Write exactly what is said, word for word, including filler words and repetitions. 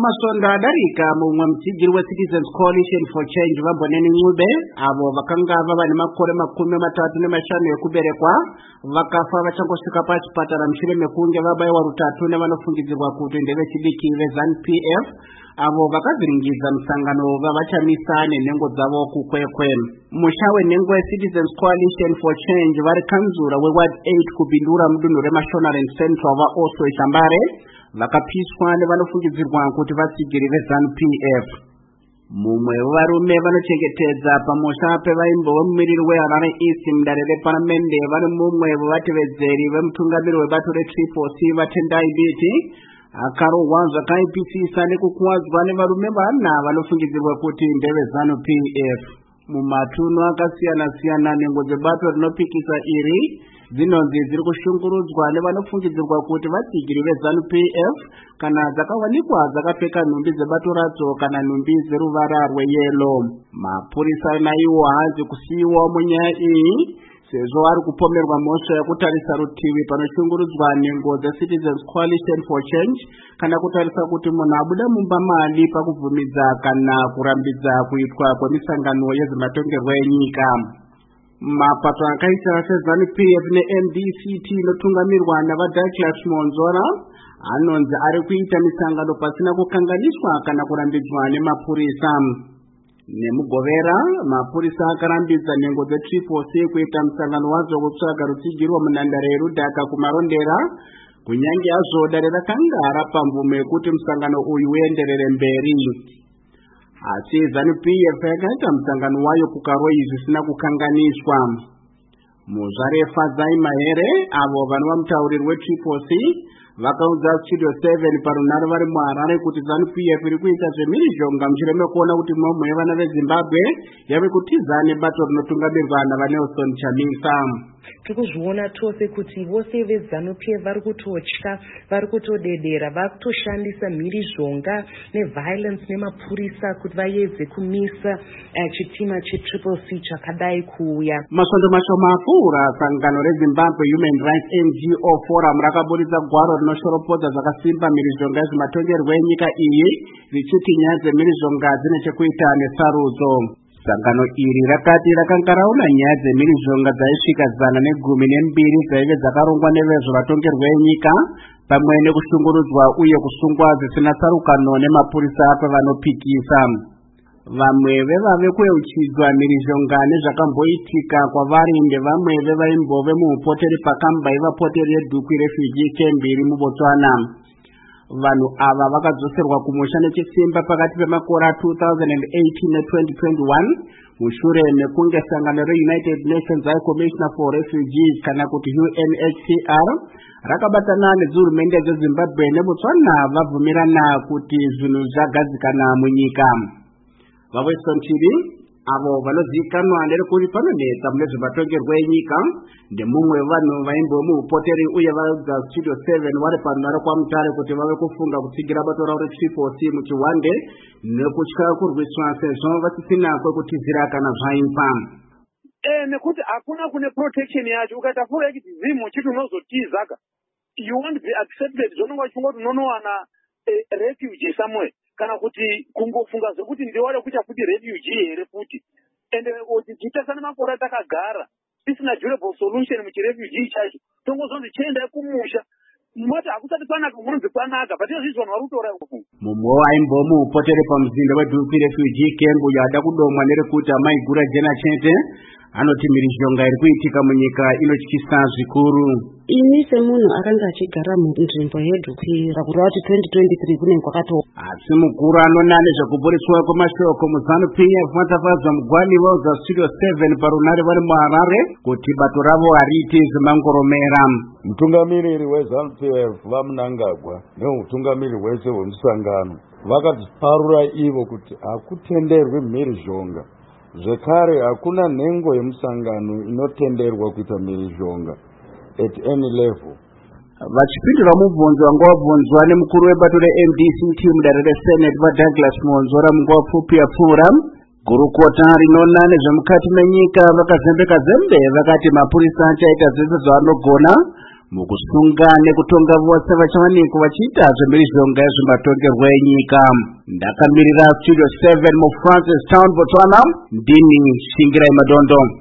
Masondo adarika mumwe mtsigiri we Citizens Coalition for Change vamboneni Ncube avo vakanga vava nemakore makumi matatu nemashanu ekuberekwa vakafa vachangosvika pachipatara mushure mekunge vabaiwa rutatu nevanofungizirwa kuti ndevechidiki veZANU P F avo vakavhiringidza musangano vavachamisa nenhengo dzavo kukwekwe. Musha wenhengo weCitizens Coalition for Change vari kanzura weWard eight kubindura mudunhu reMashonaland Central vaOswe Chambare vakapiswa nevanofungidzirwa kuti vatsigiri veZANU P F. Mumwe wevarume vanochengetedza pamusha pevaimbo vemumiriri weHarare East mudare reparamende vari mumwe wevatevedzeri vemutungamiri webato reTriple C Vatendai Biti akarohwa zvakaipisisa nekukuwadzwa nevarume vana vanofungidzirwa kuti ndeveZANU P F. Mumatunhu akasiyana siyana nhengo dzebato rinopikisa iri dzinonzi dziri kushungurudzwa nevanofungidzirwa kuti vatsigiri veZANU P F kana dzakawanikwa dzakapfeka nhumbi dzebato radzo kana nhumbi dzeruvara rweyelo. Mapurisa naiwo haanzi kusiyiwa munyaya iyi sezvo ari kupomerwa mhosva yekutarisa rutivi panoshungurudzwa nhengo dzeCitizens Coalition for Change kana kutarisa kuti munhu abuda mumba mali pakubvumidza kana kurambidza kuitwa kwemisangano yezvematongerwo enyika. Mapato akaita seZANU P F neM D C T inotungamirwa navaDouglas Monzora anonzi ari kuita misangano pasina kukanganiswa kana kurambidzwa nemapurisa. Nemugovera mapurisa akarambidza nhengo dzeTriple C kuita musangano wadzo wekutsvaga rutsigiro munhandare yerudhaka kumarondera kunyange hazvo dare rakanga rapa mvumo yekuti musangano uyu uenderere mberi. Asi ZANU P F yakaita musangano wayo kukaroi zvisina kukanganiswa. Muzvarefa Zai Mahere avo vanova mutauriri weTriple C vakaudza Studio seven parunhare vari muHarare kuti ZANU P F iri kuita zvemhirizhonga mushure mekuona kuti mumwe yevana veZimbabwe yave kutiza nebato rinotungamirwa navaNelson Chamisa. Tikuzviona tose kuti vose veZANU P F vari kutotya, vari kutodedera, vari kutoshandisa mhirizhonga neviolence nemapurisa kuti vayedze kumisa uh, chitima cheTriple C chakadai kuuya. Masondo mashoma apfuura sangano reZimbabwe Human Rights N G O Forum rakaburitsa gwaro rinoshoropodza zvakasimba mhirizhonga yezvematongerwo enyika iyi richiti nyaya dzemhirizhonga dzine chekuita nesarudzo. Sangano iri rakati rakanga raona nyaya dzemhirizhonga dzaisvika zana negumi nembiri dzaive dzakarongwa nevezvematongerwo enyika pamwe nekushungurudzwa uye kusungwa zvisina tsarukano nemapurisa pavanopikisa. Vamwe vevave kuyeuchidzwa mhirizhonga nezvakamboitika kwavari ndevamwe vevaimbove muupoteri pakamba ivapoteri yeDukwi Refugee Camp iri muBotswana. Vanhu ava vakadzoserwa kumusha nechisimba pakati pemakore two thousand eighteen ne-twenty twenty-one mushure mekunge sangano reUnited Nations High Commissioner for Refugees kana kuti U N H C R rakabatana nedzihurumende dzeZimbabwe neBotswana vabvumirana kuti zvinhu zvagadzikana munyika. Vaweston Chiri avo vanozivikanwa nerekuti panonetsa mune zvematongerwo enyika ndemumwe wevanhu vaimbo muupoteri uye vaudza Studio seven vari panhare kwaMutare kuti vave kufunga kutsigira bato ravo reTriple C muchiwande nekutya kurwiswa sezvo vasisina kwekutizira kana zvaipa. Eh, nekuti hakuna kune protection yacho. Ukaita full activism chiti unozotizaka you won't be accepted. Zvononga chingoti unonowana eh, refugee somewhere kana kuti kungofunga zvekuti ndiwale kuita kuti refugee here futi ende tichitasana makore takagara tisina durable solution muchirefugee chacho tongozonzi chiendai kumusha moti hakusati kwanaka munonzi kwanaka but izvizvo vanhu vari kutora. Mumwe waimbo muupoteri pamuzinda weDukwi Refugee Camp uyo ada kudomwa nerekuti amaigura jena chete anoti mhirizhonga iri kuitika munyika inotyisa zvikuru. Ini semunhu akanga achigara munzvimbo yeDukwi rakureva kuti twenty twenty-three kunenge kwakatoa. Asi mukuru anoona nezvekuburiswa kwemashoko muZANU P F Matafadza Mugwani vaudza Studio seven parunhare vari muHarare kuti bato ravo hariiti zvemangoromera. Mutungamiriri weZANU P F vaMnangagwa nemutungamiriri wese wemusangano vakatiparura ivo kuti hakutenderwi mhirizhonga. Zvekare hakuna nhengo yemusangano inotenderwa kuita mhirizhonga at any level. Vachipindura mubvunzo wanga wabvunzwa nemukuru webato reM D C T mudare reSenate vaDouglas Monzora munguva pfupi yapfuura, gurukota rinoona nezvemukati menyika vakazembeka zembe vakati mapurisa achaita zvese zvavanogona mukusunga nekutonga vose vachawanikwa vachiita zvemhirizhonga yezvematongerwo enyika. Ndakamirira studio seven mu Francis Town, Botswana, ndini Shingirai Madondo.